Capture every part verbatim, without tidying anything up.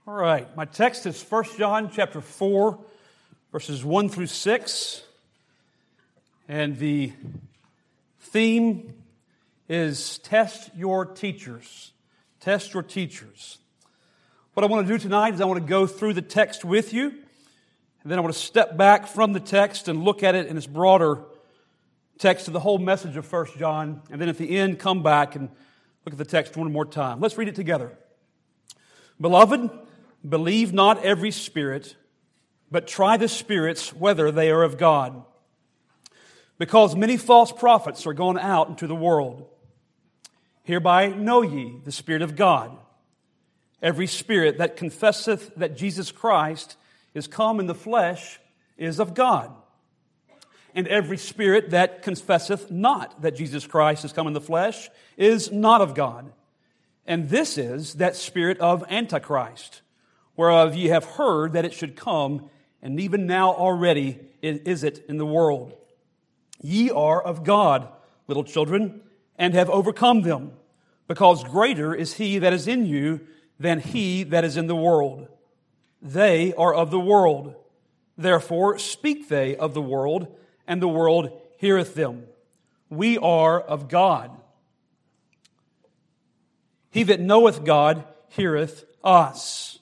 All right, my text is First John chapter four, verses one through six. And the theme is test your teachers. Test your teachers. What I want to do tonight is I want to go through the text with you. And then I want to step back from the text and look at it in its broader text of the whole message of First John. And then at the end, come back and look at the text one more time. Let's read it together. Beloved, believe not every spirit, but try the spirits whether they are of God. Because many false prophets are gone out into the world. Hereby know ye the Spirit of God. Every spirit that confesseth that Jesus Christ is come in the flesh is of God. And every spirit that confesseth not that Jesus Christ is come in the flesh is not of God. And this is that spirit of Antichrist, whereof ye have heard that it should come, and even now already is it in the world. Ye are of God, little children, and have overcome them, because greater is he that is in you than he that is in the world. They are of the world. Therefore speak they of the world, and the world heareth them. We are of God. He that knoweth God heareth us.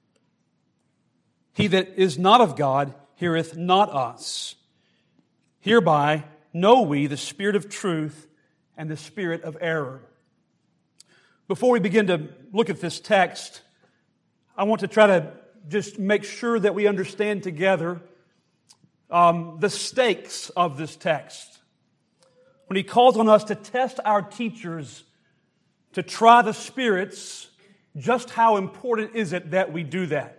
He that is not of God heareth not us. Hereby know we the spirit of truth and the spirit of error. Before we begin to look at this text, I want to try to just make sure that we understand together um, the stakes of this text. When he calls on us to test our teachers, to try the spirits, just how important is it that we do that?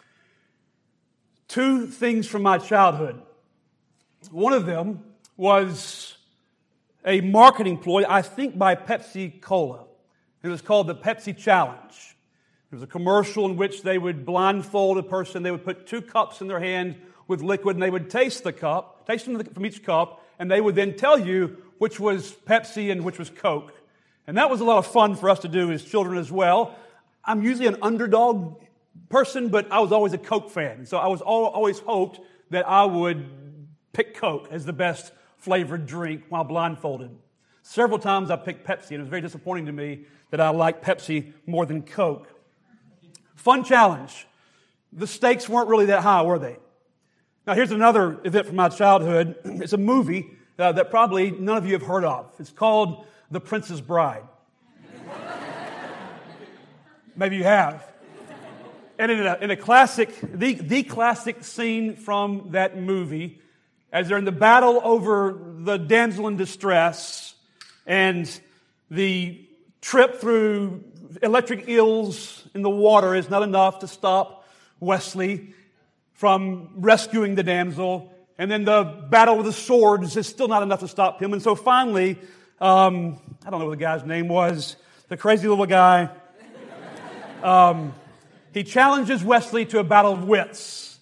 Two things from my childhood. One of them was a marketing ploy, I think by Pepsi Cola. It was called the Pepsi Challenge. It was a commercial in which they would blindfold a person. They would put two cups in their hand with liquid, and they would taste the cup, taste from, the, from each cup, and they would then tell you which was Pepsi and which was Coke. And that was a lot of fun for us to do as children as well. I'm usually an underdog person, but I was always a Coke fan. So I was all, always hoped that I would pick Coke as the best flavored drink while blindfolded. Several times I picked Pepsi, and it was very disappointing to me that I liked Pepsi more than Coke. Fun challenge. The stakes weren't really that high, were they? Now here's another event from my childhood. It's a movie uh, that probably none of you have heard of. It's called The Princess Bride. Maybe you have. And in a, in a classic, the, the classic scene from that movie, as they're in the battle over the damsel in distress, and the trip through electric eels in the water is not enough to stop Wesley from rescuing the damsel, and then the battle with the swords is still not enough to stop him. And so finally, um, I don't know what the guy's name was, the crazy little guy, um, he challenges Wesley to a battle of wits.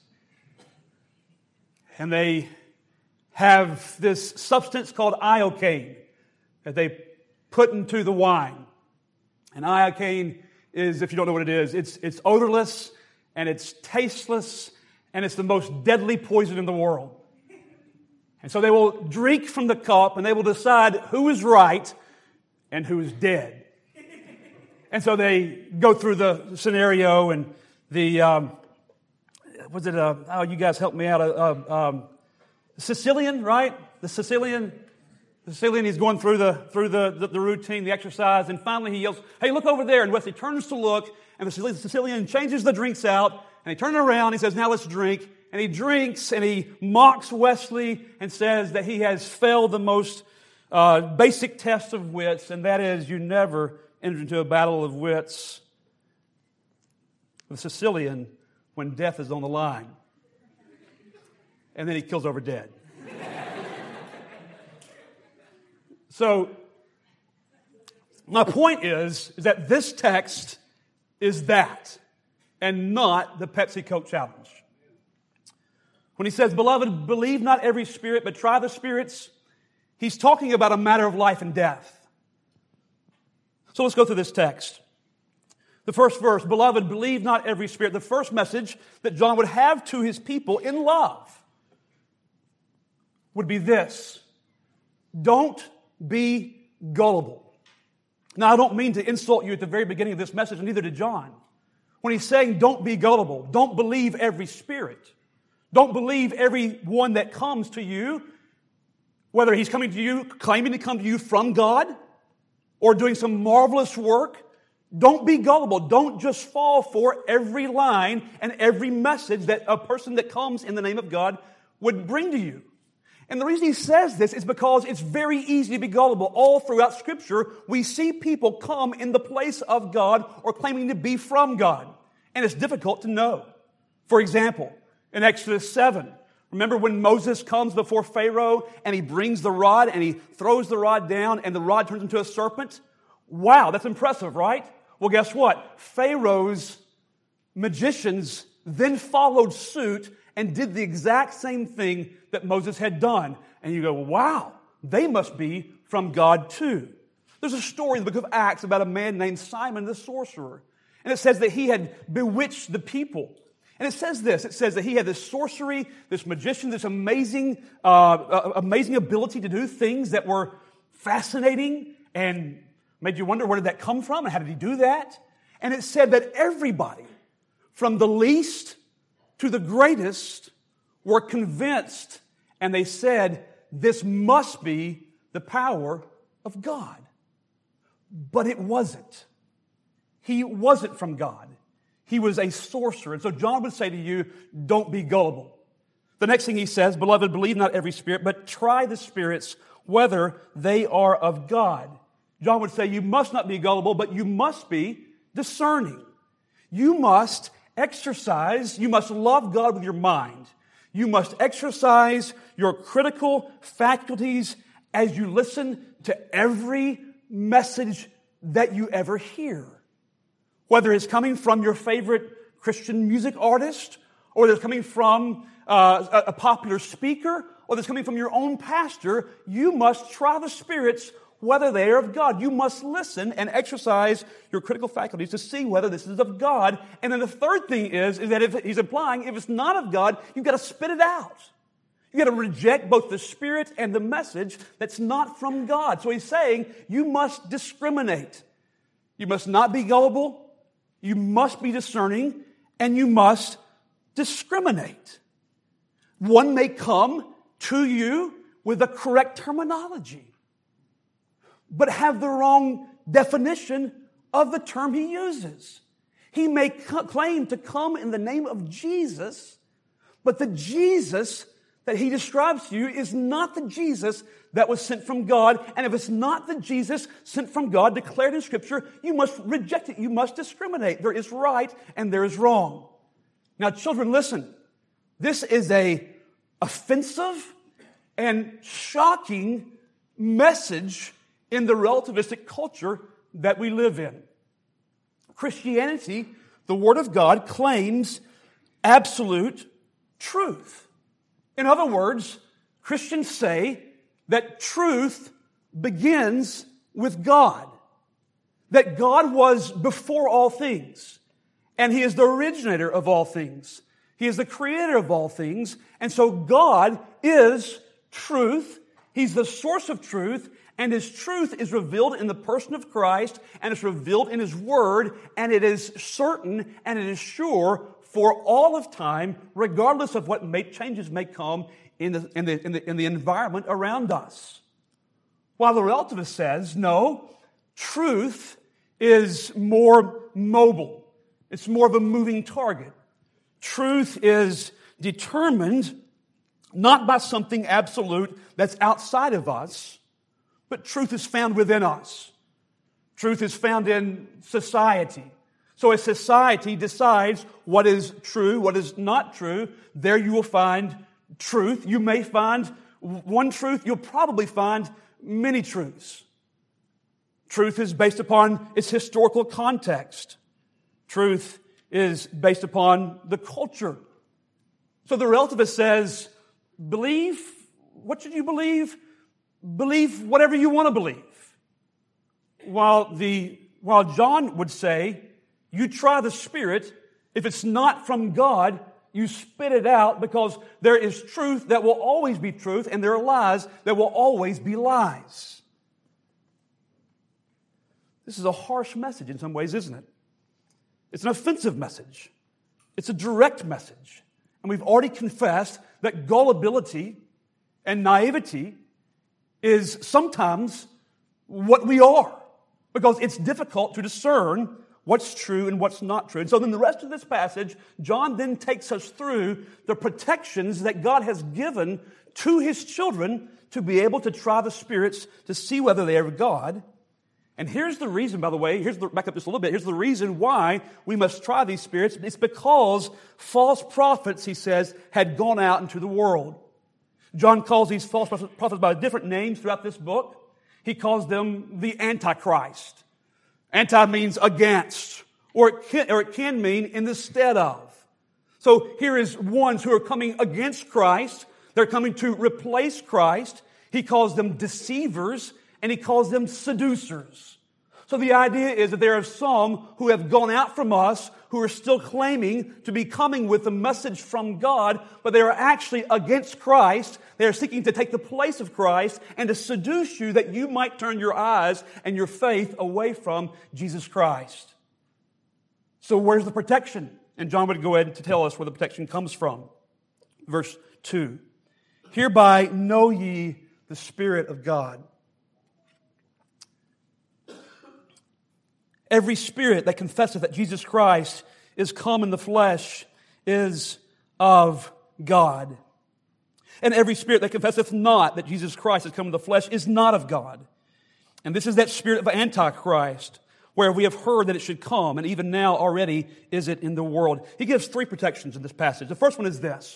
And they have this substance called iocane that they put into the wine. And iocane is, if you don't know what it is, it's, it's odorless and it's tasteless and it's the most deadly poison in the world. And so they will drink from the cup and they will decide who is right and who is dead. And so they go through the scenario, and the, um, was it, uh, oh, you guys help me out, uh, um, Sicilian, right? The Sicilian, the Sicilian, he's going through the, through the, the, the routine, the exercise, and finally he yells, hey, look over there, and Wesley turns to look, and the Sicilian changes the drinks out, and he turns around, he says, now let's drink, and he drinks, and he mocks Wesley, and says that he has failed the most uh, basic test of wits, and that is, you never enter into a battle of wits with a Sicilian when death is on the line. And then he kills over dead. So, my point is, is that this text is that, and not the Pepsi Coke Challenge. When he says, beloved, believe not every spirit, but try the spirits, he's talking about a matter of life and death. So let's go through this text. The first verse, beloved, believe not every spirit. The first message that John would have to his people in love would be this: don't be gullible. Now, I don't mean to insult you at the very beginning of this message, and neither did John. When he's saying don't be gullible, don't believe every spirit. Don't believe every one that comes to you, whether he's coming to you, claiming to come to you from God, or doing some marvelous work. Don't be gullible. Don't just fall for every line and every message that a person that comes in the name of God would bring to you. And the reason he says this is because it's very easy to be gullible. All throughout Scripture, we see people come in the place of God or claiming to be from God. And it's difficult to know. For example, in Exodus seven, remember when Moses comes before Pharaoh and he brings the rod and he throws the rod down and the rod turns into a serpent? Wow, that's impressive, right? Well, guess what? Pharaoh's magicians then followed suit and did the exact same thing that Moses had done. And you go, wow, they must be from God too. There's a story in the book of Acts about a man named Simon the sorcerer. And it says that he had bewitched the people. And it says this, it says that he had this sorcery, this magician, this amazing, uh, uh, amazing ability to do things that were fascinating and made you wonder, where did that come from and how did he do that? And it said that everybody, from the least to the greatest, were convinced, and they said, this must be the power of God. But it wasn't. He wasn't from God. He was a sorcerer. And so John would say to you, don't be gullible. The next thing he says, beloved, believe not every spirit, but try the spirits, whether they are of God. John would say, you must not be gullible, but you must be discerning. You must exercise, you must love God with your mind. You must exercise your critical faculties as you listen to every message that you ever hear. Whether it's coming from your favorite Christian music artist, or it's coming from uh, a popular speaker, or it's coming from your own pastor, you must try the spirits whether they are of God. You must listen and exercise your critical faculties to see whether this is of God. And then the third thing is, is that if he's implying if it's not of God, you've got to spit it out. You've got to reject both the spirit and the message that's not from God. So he's saying you must discriminate. You must not be gullible. You must be discerning. And you must discriminate. One may come to you with the correct terminology, but have the wrong definition of the term he uses. He may c- claim to come in the name of Jesus, but the Jesus that he describes to you is not the Jesus that was sent from God. And if it's not the Jesus sent from God declared in Scripture, you must reject it. You must discriminate. There is right and there is wrong. Now, children, listen. This is a offensive and shocking message in the relativistic culture that we live in. Christianity, the Word of God, claims absolute truth. In other words, Christians say that truth begins with God. That God was before all things, and He is the originator of all things. He is the creator of all things, and so God is truth. He's the source of truth, and His truth is revealed in the person of Christ, and it's revealed in His Word, and it is certain, and it is sure for all of time, regardless of what may, changes may come in the, in, the, in, the, in the environment around us. While the relativist says, no, truth is more mobile. It's more of a moving target. Truth is determined not by something absolute that's outside of us, but truth is found within us. Truth is found in society. So as society decides what is true, what is not true, there you will find truth. You may find one truth. You'll probably find many truths. Truth is based upon its historical context. Truth is based upon the culture. So the relativist says, believe, what should you believe? Believe whatever you want to believe. While the while John would say, You try the Spirit. If it's not from God, you spit it out, because there is truth that will always be truth, and there are lies that will always be lies. This is a harsh message in some ways, isn't it? It's an offensive message. It's a direct message. And we've already confessed that gullibility and naivety is sometimes what we are, because it's difficult to discern what's true and what's not true. And so then the rest of this passage, John then takes us through the protections that God has given to His children to be able to try the spirits to see whether they are of God. And here's the reason, by the way, here's the, back up just a little bit, here's the reason why we must try these spirits. It's because false prophets, he says, had gone out into the world. John calls these false prophets by different names throughout this book. He calls them the Antichrist. Anti means against, or it can, or it can mean in the stead of. So here is ones who are coming against Christ. They're coming to replace Christ. He calls them deceivers, and he calls them seducers. So the idea is that there are some who have gone out from us who are still claiming to be coming with a message from God, but they are actually against Christ. They are seeking to take the place of Christ and to seduce you that you might turn your eyes and your faith away from Jesus Christ. So where's the protection? And John would go ahead to tell us where the protection comes from. Verse two. Hereby know ye the Spirit of God. Every spirit that confesseth that Jesus Christ is come in the flesh is of God. And every spirit that confesseth not that Jesus Christ is come in the flesh is not of God. And this is that spirit of Antichrist, where we have heard that it should come, and even now already is it in the world. He gives three protections in this passage. The first one is this.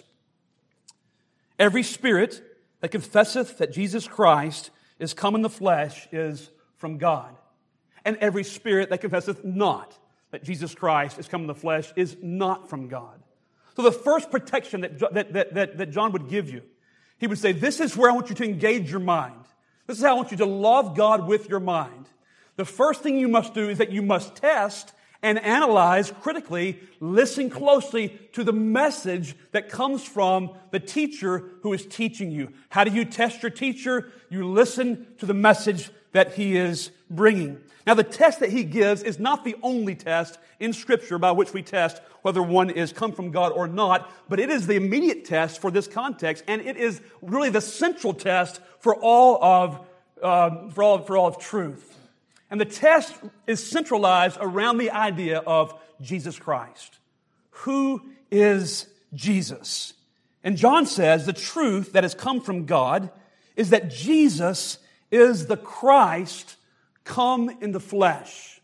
Every spirit that confesseth that Jesus Christ is come in the flesh is from God. And every spirit that confesseth not that Jesus Christ is come in the flesh is not from God. So the first protection that, that, that, that John would give you, he would say, this is where I want you to engage your mind. This is how I want you to love God with your mind. The first thing you must do is that you must test and analyze critically, listen closely to the message that comes from the teacher who is teaching you. How do you test your teacher? You listen to the message that he is bringing. Now, the test that he gives is not the only test in Scripture by which we test whether one is come from God or not, but it is the immediate test for this context, and it is really the central test for all of uh, for all for all of truth. And the test is centralized around the idea of Jesus Christ. Who is Jesus? And John says the truth that has come from God is that Jesus is the Christ come in the flesh.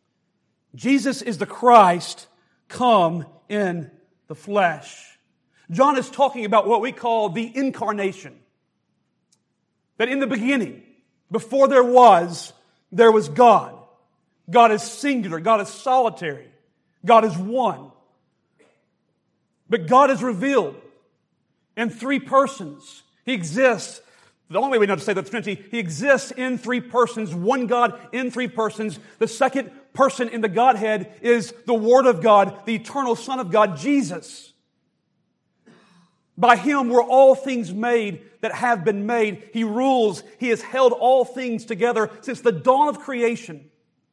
Jesus is the Christ come in the flesh. John is talking about what we call the incarnation. That in the beginning, before there was, there was God. God is singular. God is solitary. God is one. But God is revealed in three persons. He exists. The only way we know to say the Trinity, He exists in three persons, one God in three persons. The second person in the Godhead is the Word of God, the eternal Son of God, Jesus. By Him were all things made that have been made. He rules. He has held all things together since the dawn of creation.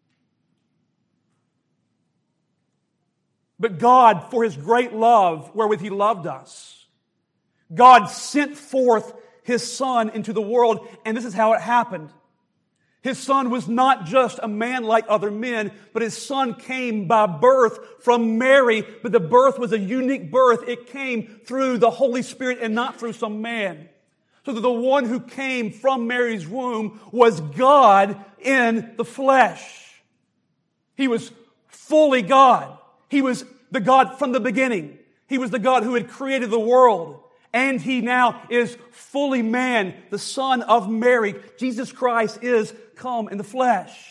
But God, for His great love wherewith He loved us, God sent forth His Son into the world, and this is how it happened. His Son was not just a man like other men, but His Son came by birth from Mary, but the birth was a unique birth. It came through the Holy Spirit and not through some man. So that the one who came from Mary's womb was God in the flesh. He was fully God. He was the God from the beginning. He was the God who had created the world. And He now is fully man, the Son of Mary. Jesus Christ is come in the flesh.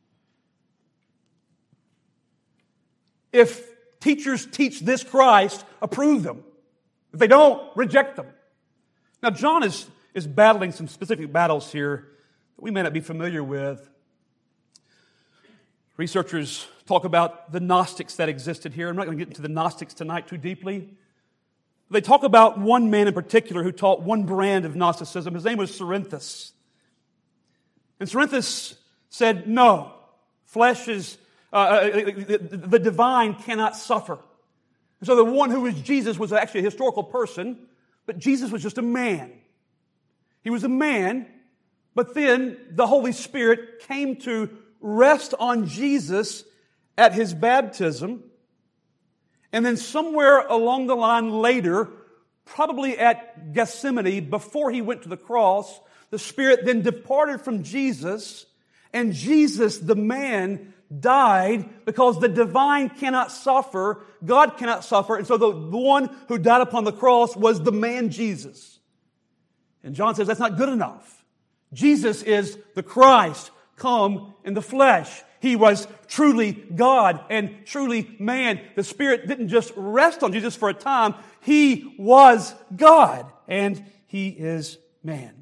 If teachers teach this Christ, approve them. If they don't, reject them. Now, John is, is battling some specific battles here that we may not be familiar with. Researchers talk about the Gnostics that existed here. I'm not going to get into the Gnostics tonight too deeply. They talk about one man in particular who taught one brand of Gnosticism. His name was Cerinthus. And Cerinthus said, no, flesh is, uh, the, the divine cannot suffer. And so the one who was Jesus was actually a historical person, but Jesus was just a man. He was a man, but then the Holy Spirit came to rest on Jesus at his baptism. And then somewhere along the line later, probably at Gethsemane, before he went to the cross, the Spirit then departed from Jesus, and Jesus, the man, died because the divine cannot suffer, God cannot suffer, and so the, the one who died upon the cross was the man Jesus. And John says that's not good enough. Jesus is the Christ come in the flesh. He was truly God and truly man. The Spirit didn't just rest on Jesus for a time. He was God and He is man.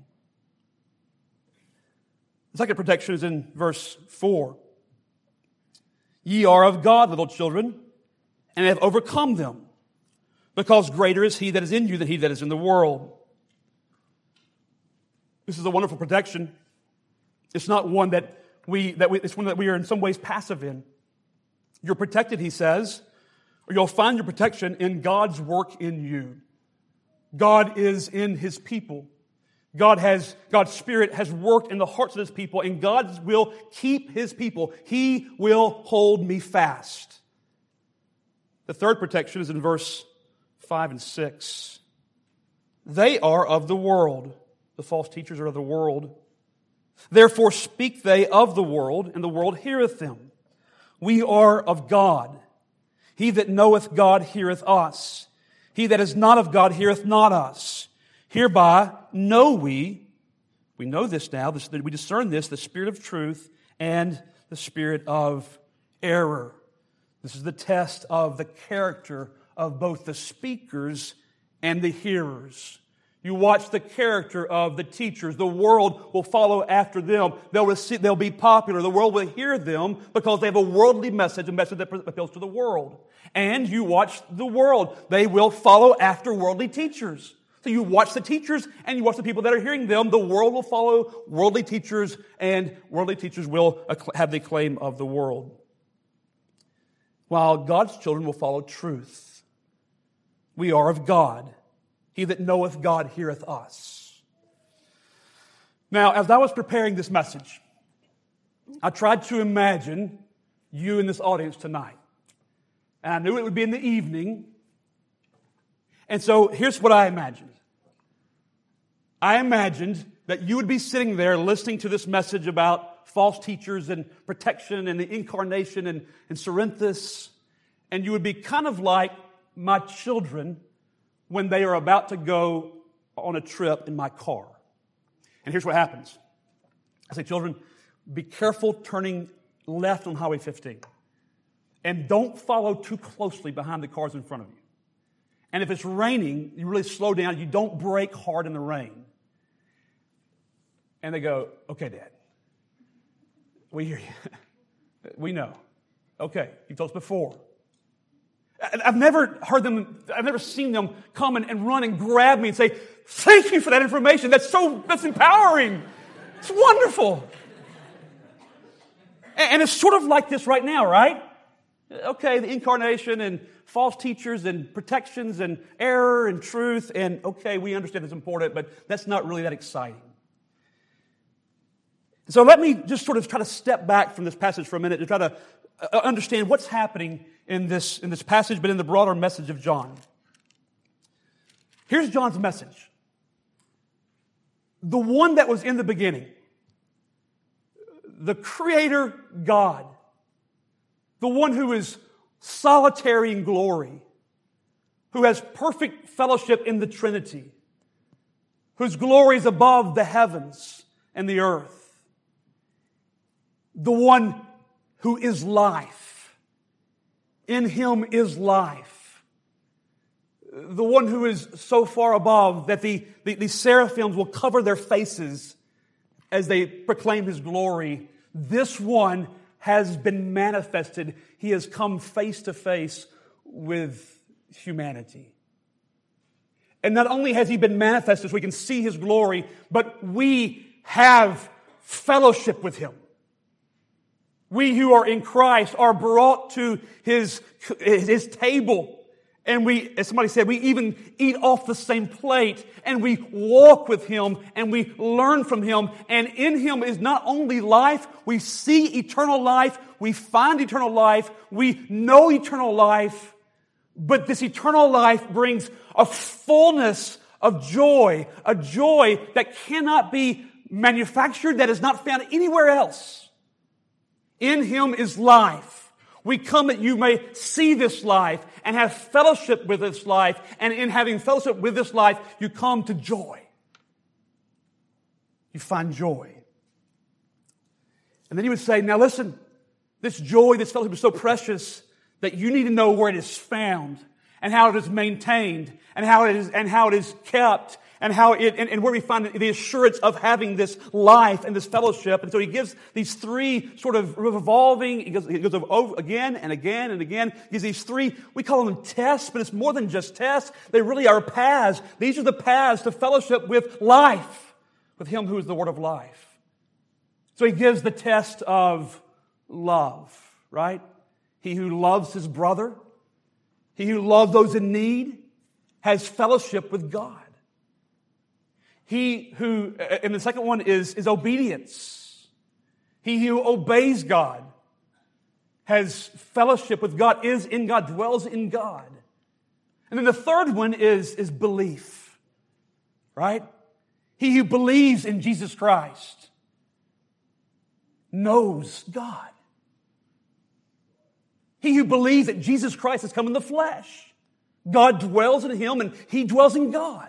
The second protection is in verse four. Ye are of God, little children, and have overcome them, because greater is He that is in you than he that is in the world. This is a wonderful protection. It's not one that we, that we, it's one that we are in some ways passive in. You're protected, he says, or you'll find your protection in God's work in you. God is in His people. God has, God's Spirit has worked in the hearts of His people, and God will keep His people. He will hold me fast. The third protection is in verse five and six. They are of the world. The false teachers are of the world. Therefore speak they of the world, and the world heareth them. We are of God. He that knoweth God heareth us. He that is not of God heareth not us. Hereby know we, we know this now, this, we discern this, the spirit of truth and the spirit of error. This is the test of the character of both the speakers and the hearers. You watch the character of the teachers. The world will follow after them. They'll, receive, they'll be popular. The world will hear them because they have a worldly message, a message that appeals to the world. And you watch the world. They will follow after worldly teachers. So you watch the teachers and you watch the people that are hearing them. The world will follow worldly teachers, and worldly teachers will have the claim of the world. While God's children will follow truth. We are of God. He that knoweth God heareth us. Now, as I was preparing this message, I tried to imagine you in this audience tonight. And I knew it would be in the evening. And so here's what I imagined. I imagined that you would be sitting there listening to this message about false teachers and protection and the incarnation and, and Cerinthus, and you would be kind of like my children when they are about to go on a trip in my car. And here's what happens. I say, children, be careful turning left on Highway fifteen. And don't follow too closely behind the cars in front of you. And if it's raining, you really slow down. You don't brake hard in the rain. And they go, okay, Dad. We hear you. We know. Okay, you've told us before. I've never heard them, I've never seen them come and, and run and grab me and say, thank you for that information. That's so, that's empowering. It's wonderful. And, and it's sort of like this right now, right? Okay, the incarnation and false teachers and protections and error and truth. And okay, we understand it's important, but that's not really that exciting. So let me just sort of try to step back from this passage for a minute to try to understand what's happening in this, in this passage, but in the broader message of John. Here's John's message. The one that was in the beginning, the Creator God, the one who is solitary in glory, who has perfect fellowship in the Trinity, whose glory is above the heavens and the earth, the one who is life. In Him is life. The one who is so far above that the, the, the seraphims will cover their faces as they proclaim His glory. This one has been manifested. He has come face to face with humanity. And not only has He been manifested so we can see His glory, but we have fellowship with Him. We who are in Christ are brought to His, His table. And we, as somebody said, we even eat off the same plate. And we walk with Him and we learn from Him. And in Him is not only life, we see eternal life, we find eternal life, we know eternal life. But this eternal life brings a fullness of joy, a joy that cannot be manufactured, that is not found anywhere else. In Him is life. We come that you may see this life and have fellowship with this life. And in having fellowship with this life, you come to joy. You find joy. And then He would say, now listen, this joy, this fellowship is so precious that you need to know where it is found and how it is maintained and how it is, and how it is kept. And how it, and, and where we find the assurance of having this life and this fellowship. And so He gives these three sort of revolving, He goes, he goes over again and again and again. He gives these three, we call them tests, but it's more than just tests. They really are paths. These are the paths to fellowship with life, with Him who is the Word of life. So He gives the test of love, right? He who loves his brother, he who loves those in need, has fellowship with God. He who, and the second one is, is obedience. He who obeys God has fellowship with God, is in God, dwells in God. And then the third one is, is belief, right? He who believes in Jesus Christ knows God. He who believes that Jesus Christ has come in the flesh, God dwells in Him and He dwells in God.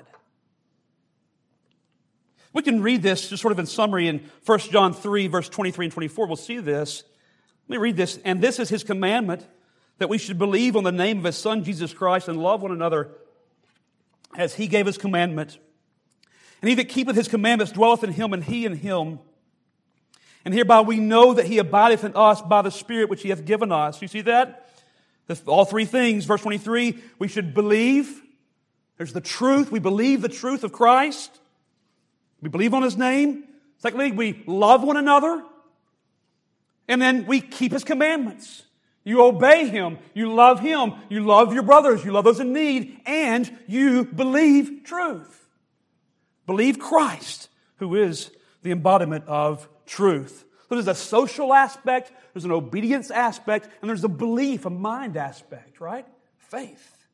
We can read this just sort of in summary in First John three, verse twenty-three and twenty-four. We'll see this. Let me read this. And this is His commandment, that we should believe on the name of His Son, Jesus Christ, and love one another as He gave His commandment. And he that keepeth His commandments dwelleth in Him, and He in him. And hereby we know that He abideth in us by the Spirit which He hath given us. You see that? The, all three things. Verse twenty-three, we should believe. There's the truth. We believe the truth of Christ. We believe on His name. Secondly, we love one another. And then we keep His commandments. You obey Him. You love Him. You love your brothers. You love those in need. And you believe truth. Believe Christ, who is the embodiment of truth. So there's a social aspect, there's an obedience aspect, and there's a belief, a mind aspect, right? Faith.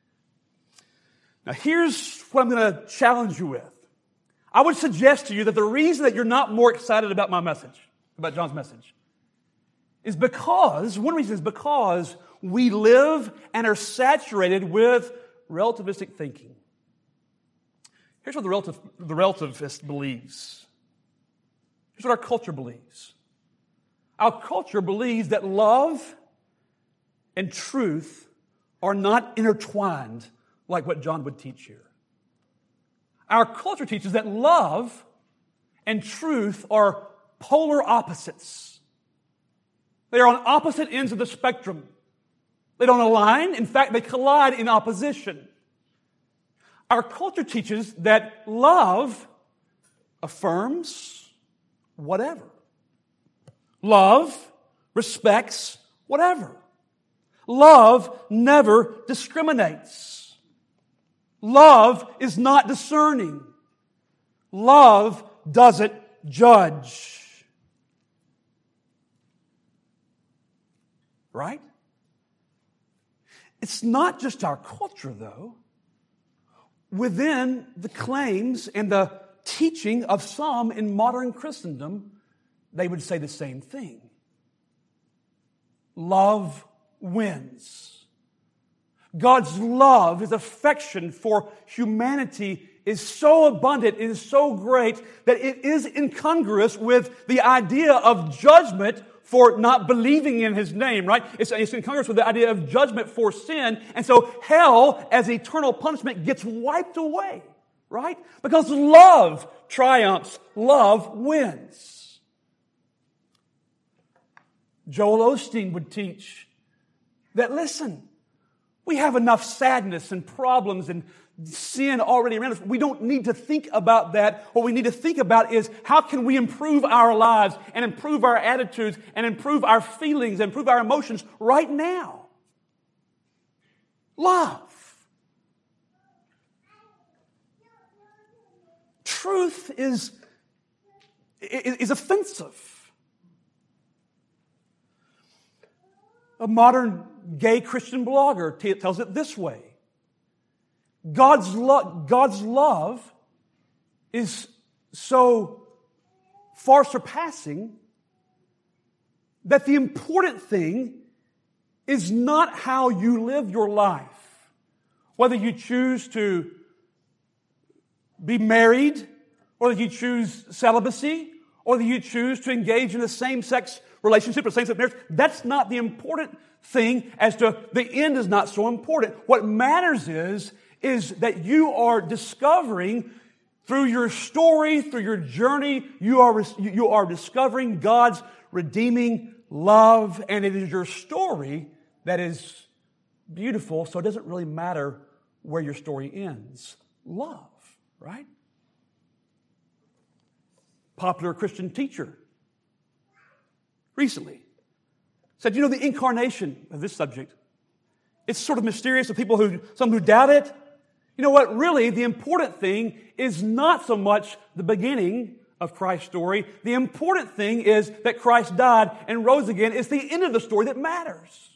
Now here's what I'm going to challenge you with. I would suggest to you that the reason that you're not more excited about my message, about John's message, is because, one reason is because we live and are saturated with relativistic thinking. Here's what the, relative, the relativist believes. Here's what our culture believes. Our culture believes that love and truth are not intertwined like what John would teach here. Our culture teaches that love and truth are polar opposites. They are on opposite ends of the spectrum. They don't align. In fact, they collide in opposition. Our culture teaches that love affirms whatever. Love respects whatever. Love never discriminates. Love is not discerning. Love doesn't judge. Right? It's not just our culture, though. Within the claims and the teaching of some in modern Christendom, they would say the same thing. Love wins. God's love, His affection for humanity is so abundant, it is so great that it is incongruous with the idea of judgment for not believing in His name, right? It's, it's incongruous with the idea of judgment for sin. And so hell as eternal punishment gets wiped away, right? Because love triumphs, love wins. Joel Osteen would teach that, listen, we have enough sadness and problems and sin already around us. We don't need to think about that. What we need to think about is how can we improve our lives and improve our attitudes and improve our feelings and improve our emotions right now. Love. Truth is, is offensive. A modern gay Christian blogger t- tells it this way. God's, lo- God's love is so far surpassing that the important thing is not how you live your life. Whether you choose to be married, or that you choose celibacy, or that you choose to engage in a same-sex relationship or same-sex marriage, that's not the important thing as to the end is not so important. What matters is, is that you are discovering through your story, through your journey, you are, you are discovering God's redeeming love, and it is your story that is beautiful, so it doesn't really matter where your story ends. Love. Right? Popular Christian teacher recently said, you know, the incarnation of this subject, it's sort of mysterious to people who, some who doubt it. You know what? Really, the important thing is not so much the beginning of Christ's story. The important thing is that Christ died and rose again. It's the end of the story that matters.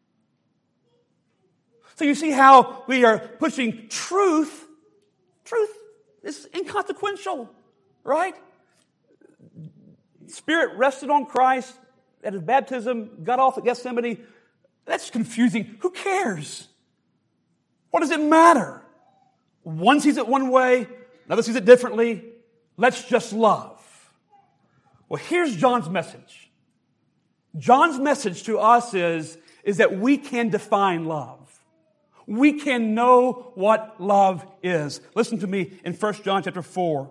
So you see how we are pushing truth. Truth is inconsequential, right? Spirit rested on Christ at His baptism, got off at Gethsemane. That's confusing. Who cares? What does it matter? One sees it one way, another sees it differently. Let's just love. Well, here's John's message. John's message to us is, is that we can define love. We can know what love is. Listen to me in First John chapter four.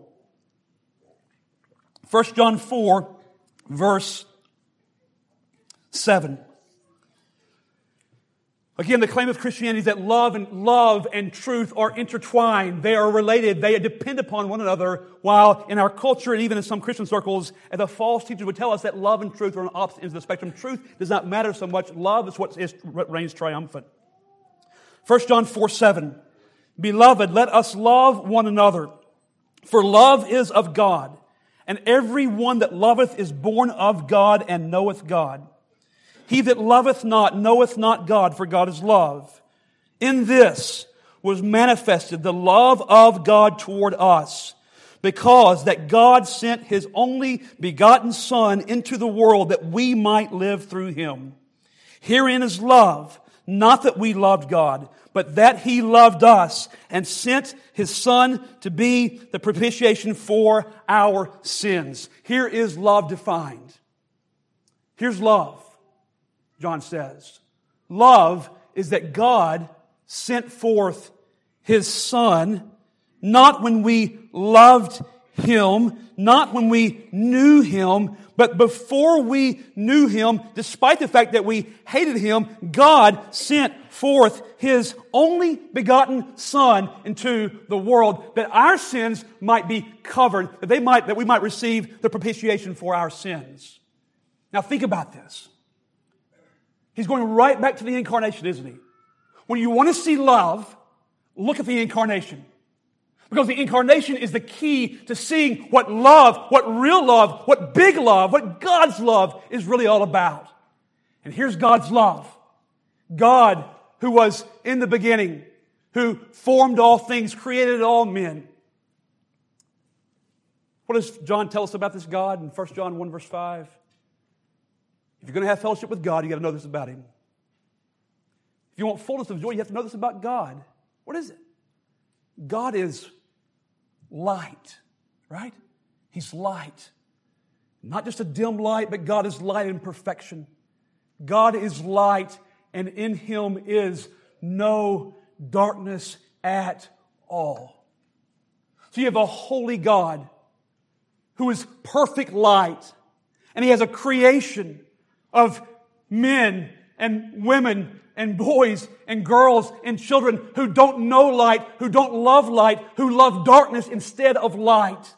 First John four, verse seven. Again, the claim of Christianity is that love and love and truth are intertwined. They are related. They depend upon one another. While in our culture and even in some Christian circles, the false teachers would tell us that love and truth are on opposite ends of the spectrum. Truth does not matter so much. Love is what is, what reigns triumphant. First John four seven. Beloved, let us love one another, for love is of God, and every one that loveth is born of God and knoweth God. He that loveth not knoweth not God, for God is love. In this was manifested the love of God toward us, because that God sent His only begotten Son into the world that we might live through Him. Herein is love, not that we loved God, but that He loved us and sent His Son to be the propitiation for our sins. Here is love defined. Here's love, John says. Love is that God sent forth His Son, not when we loved Him, not when we knew Him, but before we knew Him, despite the fact that we hated Him, God sent forth His only begotten Son into the world that our sins might be covered, that they might, that we might receive the propitiation for our sins. Now think about this. He's going right back to the incarnation, isn't he? When you want to see love, look at the incarnation. Because the incarnation is the key to seeing what love, what real love, what big love, what God's love is really all about. And here's God's love. God, who was in the beginning, who formed all things, created all men. What does John tell us about this God in First John one verse five? If you're going to have fellowship with God, you've got to know this about Him. If you want fullness of joy, you have to know this about God. What is it? God is light, right? He's light. Not just a dim light, but God is light in perfection. God is light, and in Him is no darkness at all. So you have a holy God who is perfect light, and He has a creation of men and women and boys and girls and children who don't know light, who don't love light, who love darkness instead of light.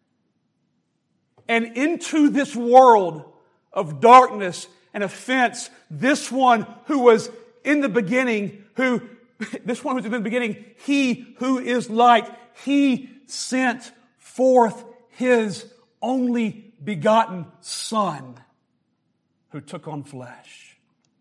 And into this world of darkness and offense, this one who was in the beginning, who, this one who was in the beginning, He who is light, He sent forth His only begotten Son, who took on flesh.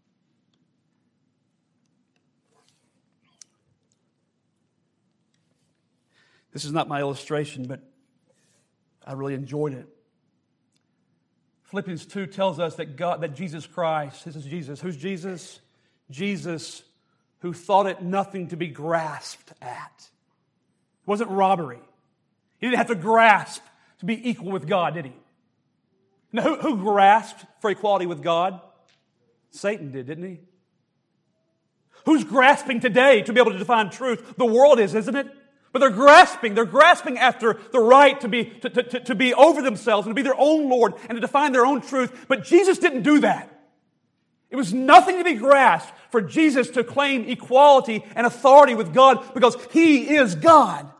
This is not my illustration, but I really enjoyed it. Philippians two tells us that God, that Jesus Christ, this is Jesus. Who's Jesus? Jesus, who thought it nothing to be grasped at. It wasn't robbery. He didn't have to grasp to be equal with God, did he? Now, who, who grasped for equality with God? Satan did, didn't he? Who's grasping today to be able to define truth? The world is, isn't it? But they're grasping, they're grasping after the right to be, to, to, to be over themselves and to be their own Lord and to define their own truth. But Jesus didn't do that. It was nothing to be grasped for Jesus to claim equality and authority with God because He is God.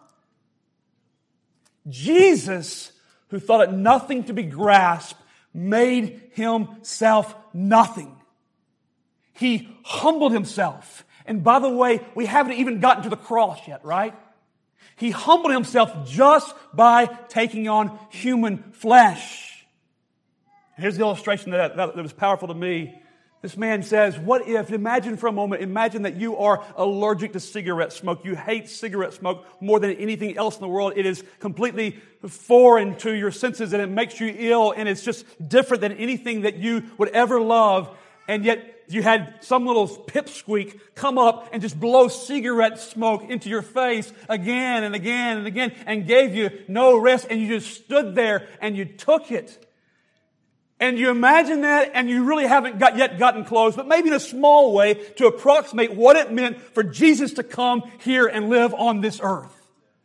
Jesus, who thought it nothing to be grasped, made Himself nothing. He humbled Himself. And by the way, we haven't even gotten to the cross yet, right? He humbled Himself just by taking on human flesh. Here's the illustration that, that, that was powerful to me. This man says, what if, imagine for a moment, imagine that you are allergic to cigarette smoke. You hate cigarette smoke more than anything else in the world. It is completely foreign to your senses and it makes you ill and it's just different than anything that you would ever love. And yet you had some little pipsqueak come up and just blow cigarette smoke into your face again and again and again and gave you no rest and you just stood there and you took it. And you imagine that and you really haven't got yet gotten close, but maybe in a small way to approximate what it meant for Jesus to come here and live on this earth.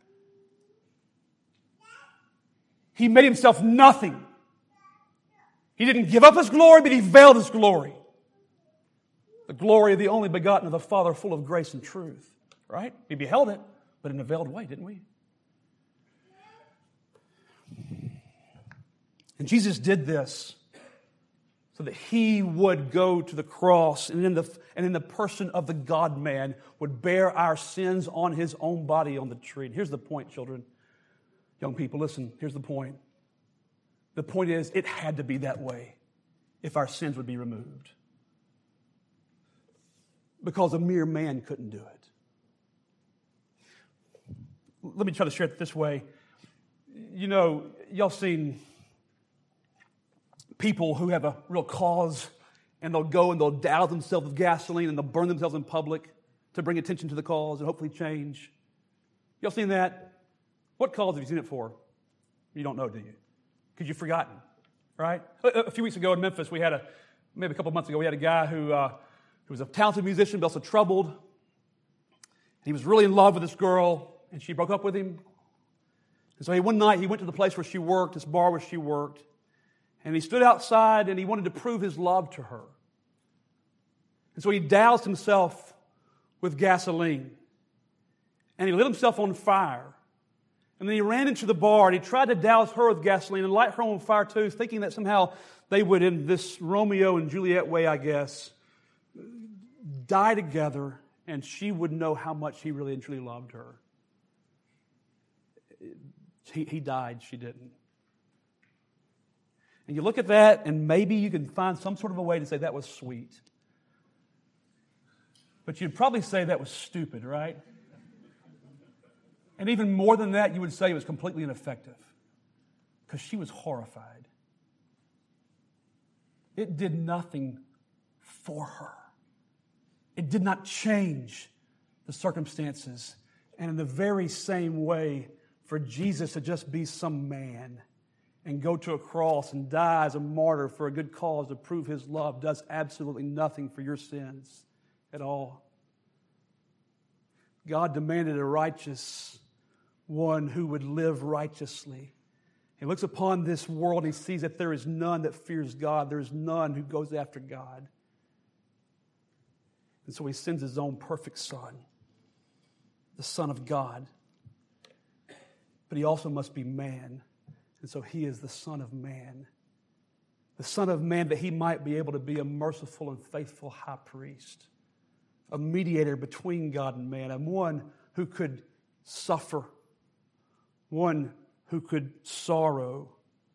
He made Himself nothing. He didn't give up His glory, but He veiled His glory. The glory of the only begotten of the Father, full of grace and truth. Right? We beheld it, but in a veiled way, didn't we? And Jesus did this so that He would go to the cross and in the, and in the person of the God-man would bear our sins on His own body on the tree. And here's the point, children. Young people, listen, here's the point. The point is, it had to be that way if our sins would be removed. Because a mere man couldn't do it. Let me try to share it this way. You know, y'all seen people who have a real cause and they'll go and they'll douse themselves with gasoline and they'll burn themselves in public to bring attention to the cause and hopefully change. Y'all seen that? What cause have you seen it for? You don't know, do you? Because you've forgotten, right? A, a few weeks ago in Memphis, we had a, maybe a couple of months ago, we had a guy who, uh, who was a talented musician, but also troubled. He was really in love with this girl, and she broke up with him. And so he, one night, he went to the place where she worked, this bar where she worked, and he stood outside, and he wanted to prove his love to her. And so he doused himself with gasoline, and he lit himself on fire. And then he ran into the bar, and he tried to douse her with gasoline and light her on fire too, thinking that somehow they would, in this Romeo and Juliet way, I guess, die together, and she would know how much he really and truly loved her. He, he died, she didn't. And you look at that, and maybe you can find some sort of a way to say that was sweet. But you'd probably say that was stupid, right? And even more than that, you would say it was completely ineffective. Because she was horrified. It did nothing for her. It did not change the circumstances. And in the very same way, for Jesus to just be some man and go to a cross and die as a martyr for a good cause to prove His love does absolutely nothing for your sins at all. God demanded a righteous one who would live righteously. He looks upon this world and he sees that there is none that fears God. There is none who goes after God. And so he sends his own perfect Son, the Son of God. But he also must be man. And so he is the Son of Man. The Son of Man, that he might be able to be a merciful and faithful high priest, a mediator between God and man, and one who could suffer, one who could sorrow.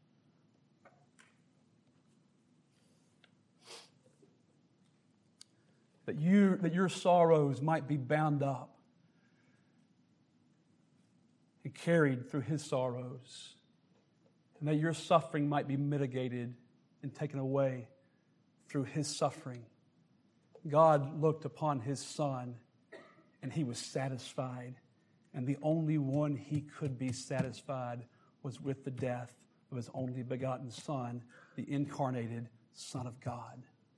That you, that your sorrows might be bound up and carried through his sorrows, and that your suffering might be mitigated and taken away through his suffering. God looked upon his Son, and he was satisfied. And the only one he could be satisfied was with the death of his only begotten Son, the incarnated Son of God.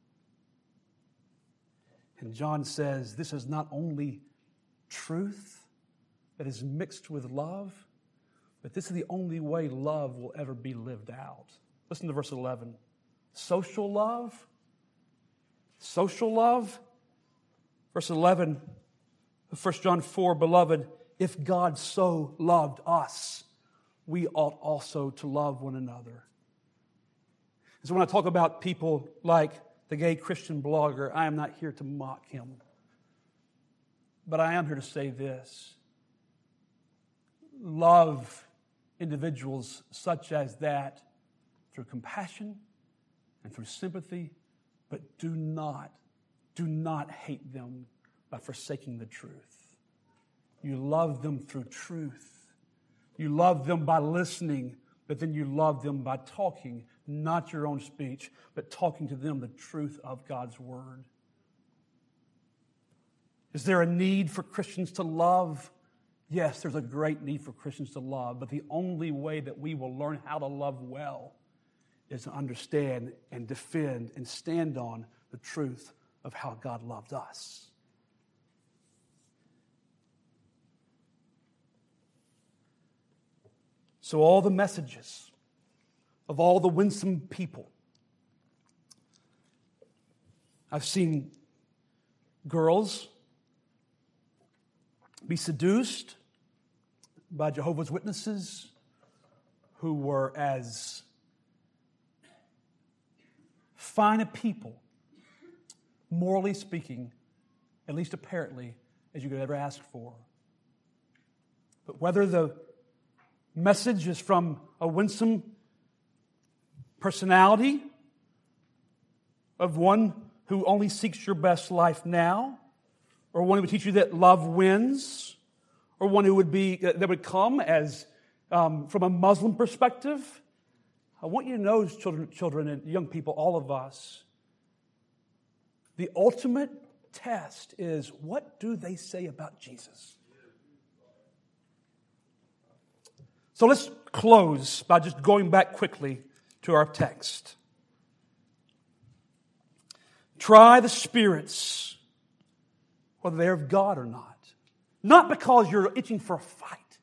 And John says this is not only truth that is mixed with love, but this is the only way love will ever be lived out. Listen to verse eleven. Social love? Social love? Verse eleven of First John four, beloved, if God so loved us, we ought also to love one another. So when I talk about people like the gay Christian blogger, I am not here to mock him. But I am here to say this. Love individuals such as that through compassion and through sympathy, but do not, do not hate them by forsaking the truth. You love them through truth. You love them by listening, but then you love them by talking, not your own speech, but talking to them the truth of God's Word. Is there a need for Christians to love? Yes, there's a great need for Christians to love, but the only way that we will learn how to love well is to understand and defend and stand on the truth of how God loved us. So all the messages of all the winsome people. I've seen girls be seduced by Jehovah's Witnesses who were as fine a people, morally speaking, at least apparently, as you could ever ask for. But whether the message is from a winsome personality of one who only seeks your best life now, or one who would teach you that love wins, or one who would be that would come as um, from a Muslim perspective, I want you to know, children, children and young people, all of us, the ultimate test is, what do they say about Jesus? So let's close by just going back quickly to our text. Try the spirits, whether they're of God or not. Not because you're itching for a fight,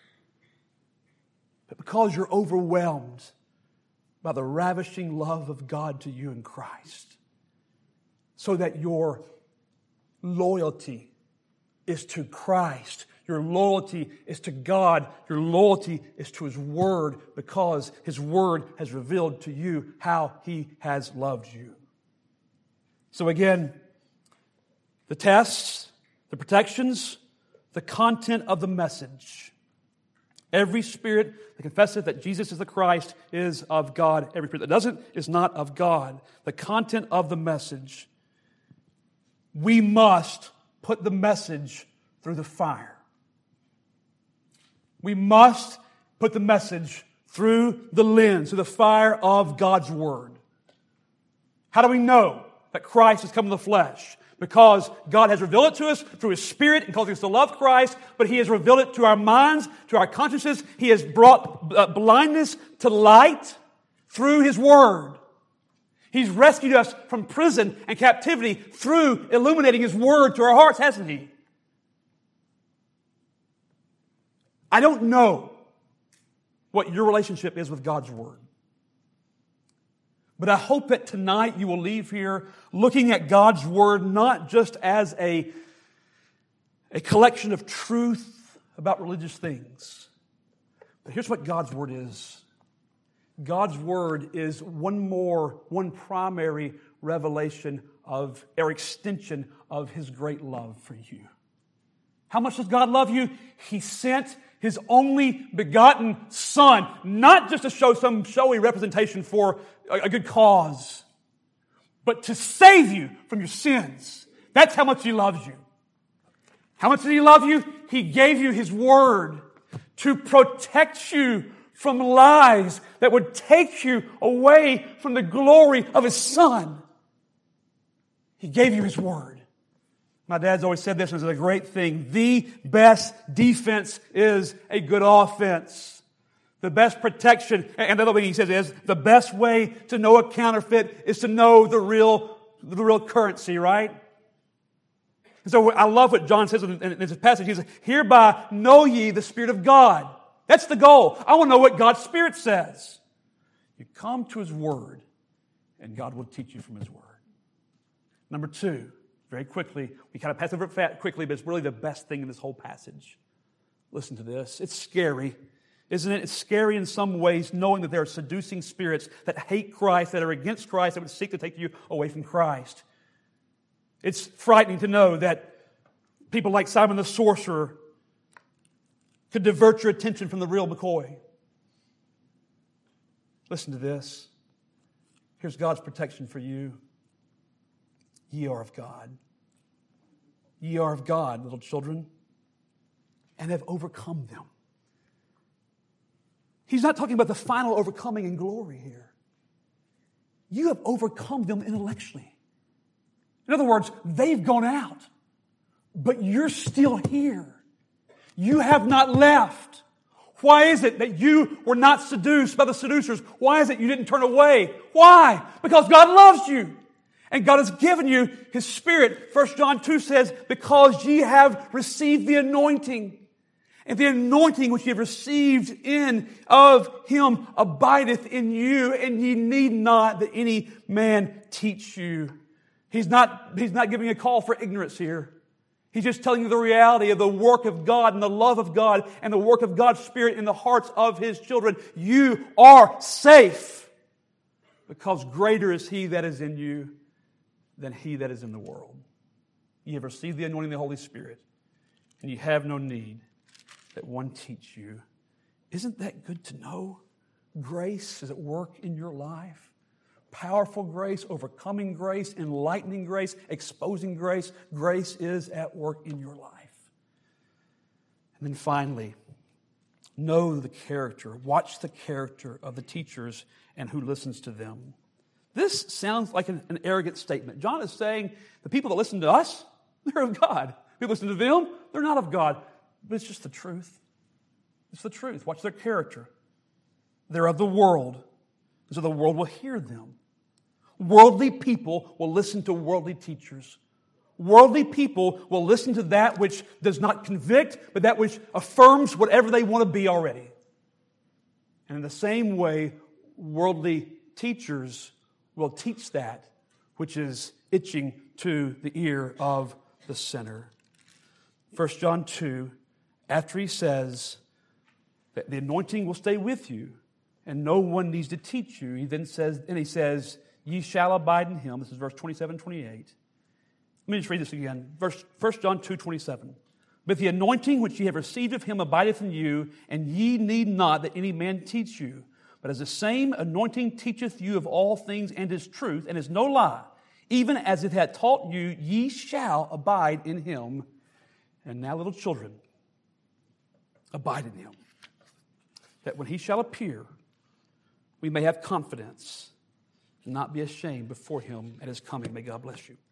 but because you're overwhelmed by the ravishing love of God to you in Christ, so that your loyalty is to Christ. Your loyalty is to God. Your loyalty is to His Word, because His Word has revealed to you how He has loved you. So again, the tests, the protections, the content of the message. Every spirit that confesses that Jesus is the Christ is of God. Every spirit that doesn't is not of God. The content of the message. We must put the message through the fire. We must put the message through the lens, through the fire of God's Word. How do we know that Christ has come in the flesh? Because God has revealed it to us through His Spirit and causing us to love Christ, but He has revealed it to our minds, to our consciences. He has brought uh, blindness to light through His Word. He's rescued us from prison and captivity through illuminating His Word to our hearts, hasn't He? I don't know what your relationship is with God's Word. But I hope that tonight you will leave here looking at God's Word not just as a, a collection of truth about religious things. But here's what God's Word is. God's Word is one more, one primary revelation of, or extension of His great love for you. How much does God love you? He sent His only begotten Son, not just to show some showy representation for a, a good cause, but to save you from your sins. That's how much He loves you. How much did He love you? He gave you His Word to protect you from lies that would take you away from the glory of His Son. He gave you His Word. My dad's always said this, and it's a great thing. The best defense is a good offense. The best protection, and the other thing he says is, the best way to know a counterfeit is to know the real, the real currency, right? And so I love what John says in this passage. He says, hereby know ye the Spirit of God. That's the goal. I want to know what God's Spirit says. You come to His Word, and God will teach you from His Word. Number two, very quickly, we kind of pass over it quickly, but it's really the best thing in this whole passage. Listen to this. It's scary, isn't it? It's scary in some ways, knowing that there are seducing spirits that hate Christ, that are against Christ, that would seek to take you away from Christ. It's frightening to know that people like Simon the Sorcerer could divert your attention from the real McCoy. Listen to this. Here's God's protection for you. Ye are of God. Ye are of God, little children, and have overcome them. He's not talking about the final overcoming in glory here. You have overcome them intellectually. In other words, they've gone out, but you're still here. You have not left. Why is it that you were not seduced by the seducers? Why is it you didn't turn away? Why? Because God loves you. And God has given you His Spirit. First John two says, because ye have received the anointing. And the anointing which ye have received in of Him abideth in you, and ye need not that any man teach you. He's not, he's not giving a call for ignorance here. He's just telling you the reality of the work of God and the love of God and the work of God's Spirit in the hearts of His children. You are safe because greater is He that is in you than he that is in the world. You have received the anointing of the Holy Spirit, and you have no need that one teach you. Isn't that good to know? Grace is at work in your life. Powerful grace, overcoming grace, enlightening grace, exposing grace. Grace is at work in your life. And then finally, know the character. Watch the character of the teachers and who listens to them. This sounds like an, an arrogant statement. John is saying the people that listen to us, they're of God. People listen to them, they're not of God. But it's just the truth. It's the truth. Watch their character. They're of the world, and so the world will hear them. Worldly people will listen to worldly teachers. Worldly people will listen to that which does not convict, but that which affirms whatever they want to be already. And in the same way, worldly teachers will teach that which is itching to the ear of the sinner. First John two, after he says that the anointing will stay with you and no one needs to teach you, he then says, and he says, ye shall abide in him. This is verse twenty-seven, twenty-eight. Let me just read this again. Verse, First John two, twenty-seven. But the anointing which ye have received of him abideth in you, and ye need not that any man teach you. But as the same anointing teacheth you of all things and is truth, and is no lie, even as it hath taught you, ye shall abide in him. And now, little children, abide in him, that when he shall appear, we may have confidence and not be ashamed before him at his coming. May God bless you.